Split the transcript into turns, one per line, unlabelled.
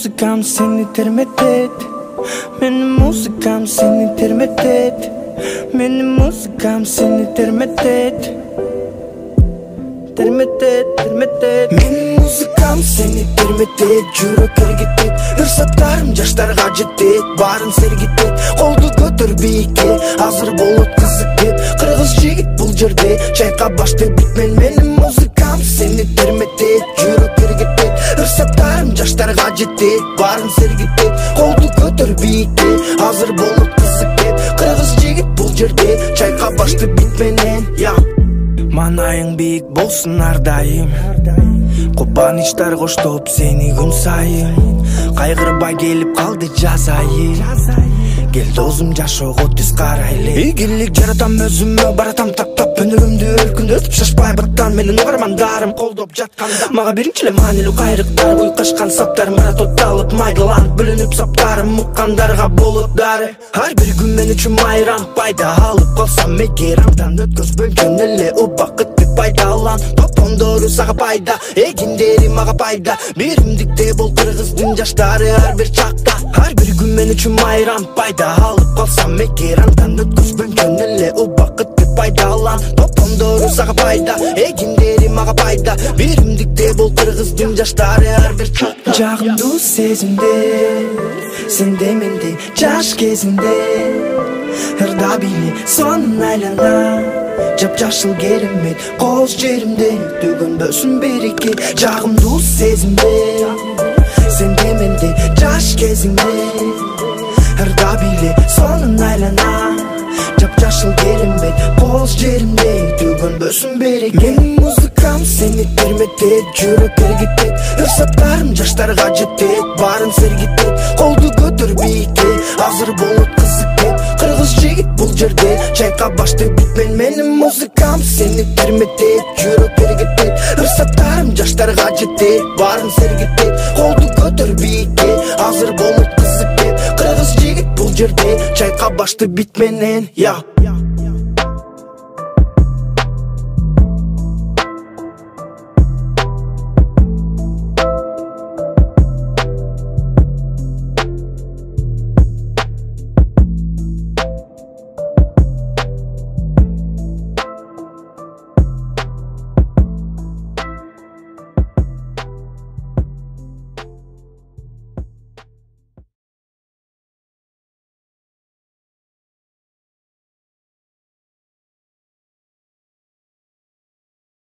muzikam seni termetет. Menin muzikam seni termetет. Menin muzikam seni termetет. Termetет. Menin muzikam seni termetет. Жүрөк эргитет. Ырсаттарым жаштарга жетет. Барын сергитет. Колду көтөр бийикке. Азыр болот кызык деп. Кыргыз жигит бул жерде. Чайка башты бүтмен. Менин музыкам сени терметет. Жүрөк эргитет. Ырсаттарым жаштарга жетет. Барын сергитет. Колду көтөр бийикке. Азыр болот кызык деп. Кыргыз жигит бул жерде. Чайка башты бүтменен. Манайың бийик болсун ар дайым. Кубанычтар коштоп сени күн сайын. Кайгырбай келип калды жаз айы. Кел досум жашоого түз карайлы. Ийгилик жаратам өзүмө, баратам таптап өнүгүмдү өркүндөтүп. Шашпай баттан менин угармандарым колдоп жатканда. Мага биринчи эле маанилүү кайрыктар, уйкашкан саптар, маратотталып майдаланып бөлүнүп саптарым уккандарга болот дары. Ар бир күн мен үчүн майрам, пайда алып калсам эгер андан өткөзбөгөн эле убакытты пайдалан. Топондору сага пайда, эгиндери мага пайда. Биримдикте бол кыргыздын жаштары ар бир чакта. Ар бир күн мен үчүн майрам, пайда алып калсам эгер андан өткөзбөгөн эле убакытты пайдалан. Топондору сага пайда, эгиндери мага пайда. Биримдикте бол кыргыздын жаштары ар бир чакта. Жагымдуу сезимде, сенде менде жаш кезинде. Ырда били сонун айлана. Жап-жашыл керемет коз жеримде. Төгөнбөсүн береке жагымдуу сезимде. Сенде менде жаш кезиңде. Ырда били сонун айлана. Жап-жашыл керемет коз жеримде. Төгөнбөсүн береке. Менин музыкам сени терметет. Жүрөк эргитет. Ырсаттарым жаштарга жетет. Барын сергитет. Колду көтөр бийикке. Азыр болот кызык деп. Кыргыз жигит бул жерде. Чайка башты бүтмен. Менин музыкам сени терметет. Жүрөк эргитет. Ырсаттарым жаштарга жетет. Барын сергитет. Колду көтөр бийикке. Азыр болот кызык деп. Кыргыз жигит бул жерде. Чайка башты бит менен.